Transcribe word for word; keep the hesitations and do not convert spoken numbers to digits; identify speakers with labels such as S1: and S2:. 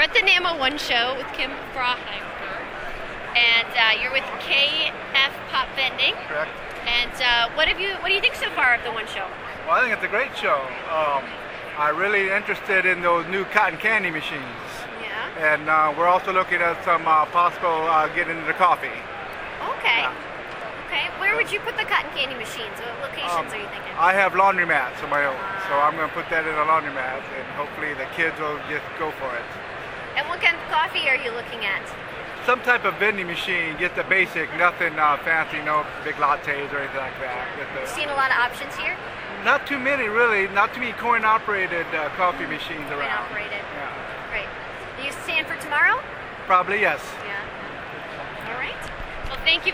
S1: at the NAMA One Show with Kim Frauheimer, and uh, you're with K F Pop Vending.
S2: Correct.
S1: And uh, what have you? What do you think so far of the One Show?
S2: Well, I think it's a great show. Um, I'm really interested in those new cotton candy machines.
S1: Yeah.
S2: And uh, we're also looking at some uh, possible uh, getting into coffee.
S1: Okay.
S2: Yeah.
S1: Okay. Where would you put the cotton candy machines? What locations
S2: Um,
S1: are you thinking?
S2: I have laundromats of my own, so I'm going to put that in a laundromat, and hopefully the kids will just go for it.
S1: And what kind of coffee are you looking at?
S2: Some type of vending machine, just the basic, nothing uh, fancy, no big lattes or anything like that. Just
S1: You've
S2: a,
S1: seen a lot of options here.
S2: not too many, really. Not too many coin-operated uh, coffee machines
S1: Coin
S2: around.
S1: operated.
S2: Yeah.
S1: Great. Are you staying for tomorrow?
S2: Probably yes.
S1: Yeah. All right. Well, thank you.